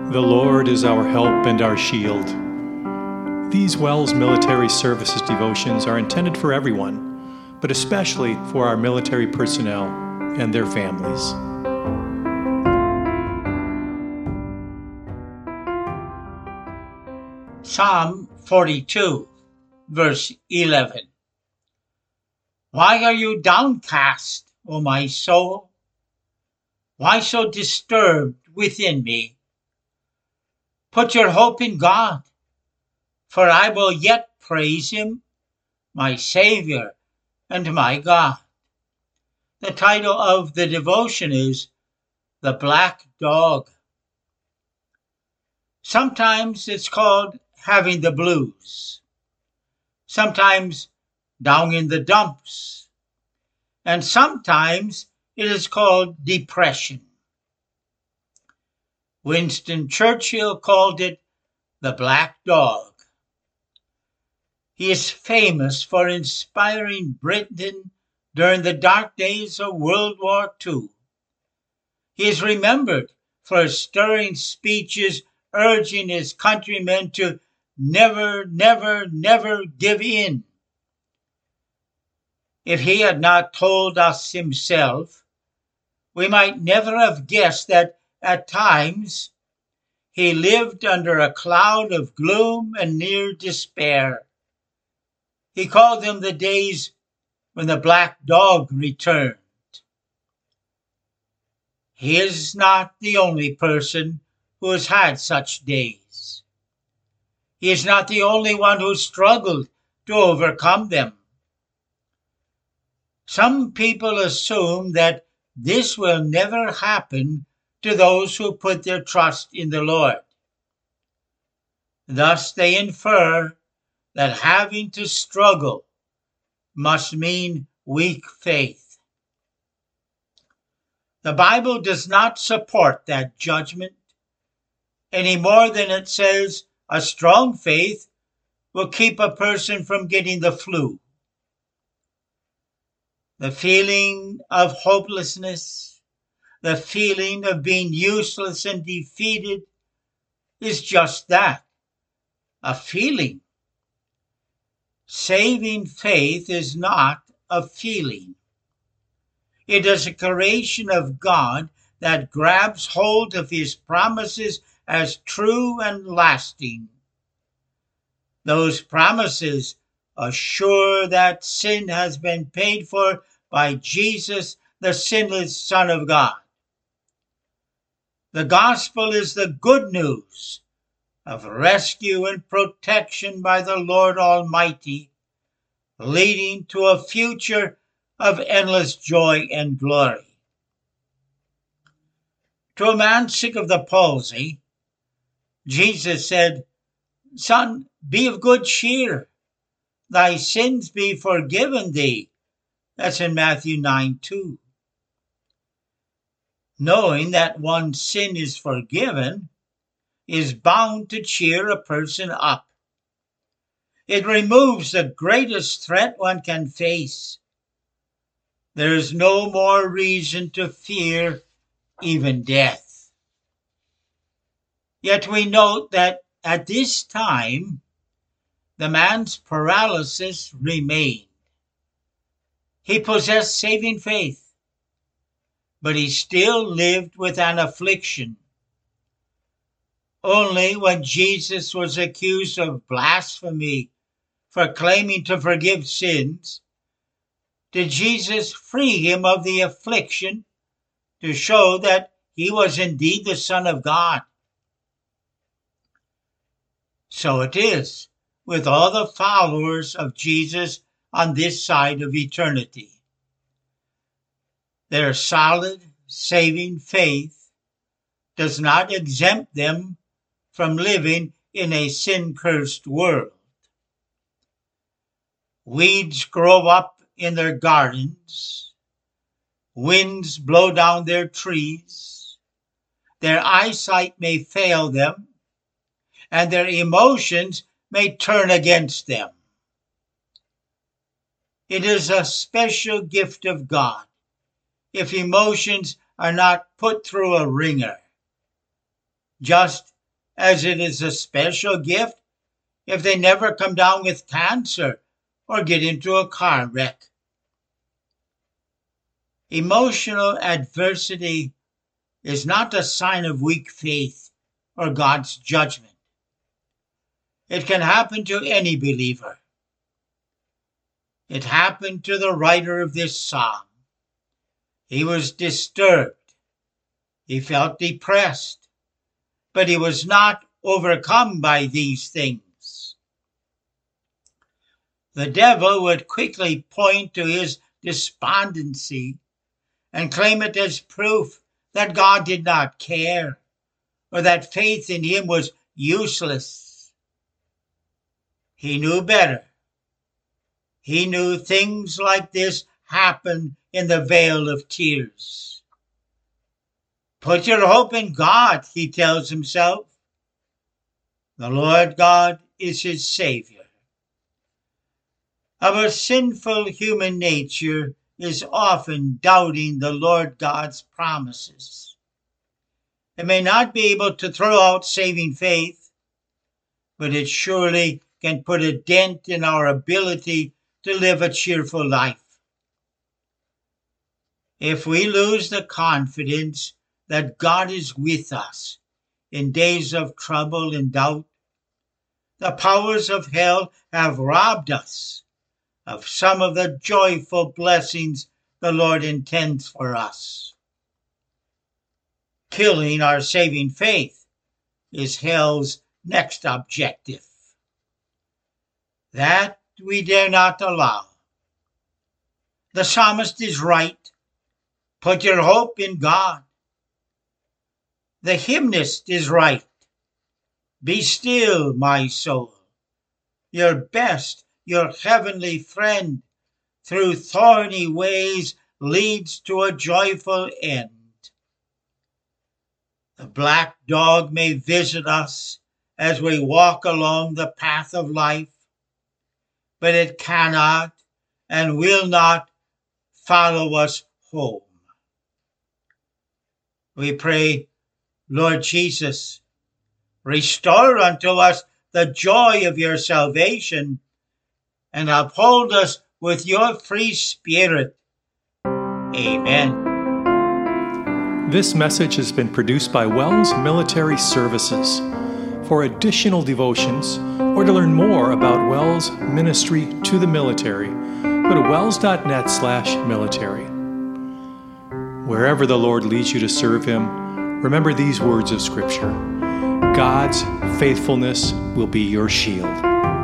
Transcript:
The Lord is our help and our shield. These WELS Military Services devotions are intended for everyone, but especially for our military personnel and their families. Psalm 42, verse 11. Why are you downcast, O my soul? Why so disturbed within me? Put your hope in God, for I will yet praise him, my Savior and my God. The title of the devotion is The Black Dog. Sometimes it's called having the blues, sometimes down in the dumps, and sometimes it is called depression. Winston Churchill called it the black dog. He is famous for inspiring Britain during the dark days of World War II. He is remembered for stirring speeches urging his countrymen to never, never, never give in. If he had not told us himself, we might never have guessed that at times he lived under a cloud of gloom and near despair. He called them the days when the black dog returned. He is not the only person who has had such days. He is not the only one who struggled to overcome them. Some people assume that this will never happen to those who put their trust in the Lord. Thus they infer that having to struggle must mean weak faith. The Bible does not support that judgment any more than it says a strong faith will keep a person from getting the flu. The feeling of hopelessness, the feeling of being useless and defeated is just that, a feeling. Saving faith is not a feeling. It is a creation of God that grabs hold of his promises as true and lasting. Those promises assure that sin has been paid for by Jesus, the sinless Son of God. The gospel is the good news of rescue and protection by the Lord Almighty, leading to a future of endless joy and glory. To a man sick of the palsy, Jesus said, "Son, be of good cheer. Thy sins be forgiven thee." That's in Matthew 9:2. Knowing that one's sin is forgiven is bound to cheer a person up. It removes the greatest threat one can face. There is no more reason to fear even death. Yet we note that at this time, the man's paralysis remained. He possessed saving faith, but he still lived with an affliction. Only when Jesus was accused of blasphemy for claiming to forgive sins did Jesus free him of the affliction to show that he was indeed the Son of God. So it is with all the followers of Jesus on this side of eternity. Their solid, saving faith does not exempt them from living in a sin-cursed world. Weeds grow up in their gardens. Winds blow down their trees. Their eyesight may fail them, and their emotions may turn against them. It is a special gift of God if emotions are not put through a wringer. Just as it is a special gift if they never come down with cancer or get into a car wreck. Emotional adversity is not a sign of weak faith or God's judgment. It can happen to any believer. It happened to the writer of this psalm. He was disturbed. He felt depressed, but he was not overcome by these things. The devil would quickly point to his despondency and claim it as proof that God did not care or that faith in him was useless. He knew better. He knew things like this happen in the vale of tears. Put your hope in God, he tells himself. The Lord God is his Savior. Our sinful human nature is often doubting the Lord God's promises. It may not be able to throw out saving faith, but it surely can put a dent in our ability to live a cheerful life. If we lose the confidence that God is with us in days of trouble and doubt, the powers of hell have robbed us of some of the joyful blessings the Lord intends for us. Killing our saving faith is hell's next objective. That we dare not allow. The psalmist is right. Put your hope in God. The hymnist is right. Be still, my soul. Your best, your heavenly friend, through thorny ways leads to a joyful end. The black dog may visit us as we walk along the path of life, but it cannot and will not follow us home. We pray, Lord Jesus, restore unto us the joy of your salvation and uphold us with your free spirit. Amen. This message has been produced by Wells Military Services. For additional devotions or to learn more about Wells' ministry to the military, go to wells.net/military. Wherever the Lord leads you to serve him, remember these words of Scripture. God's faithfulness will be your shield.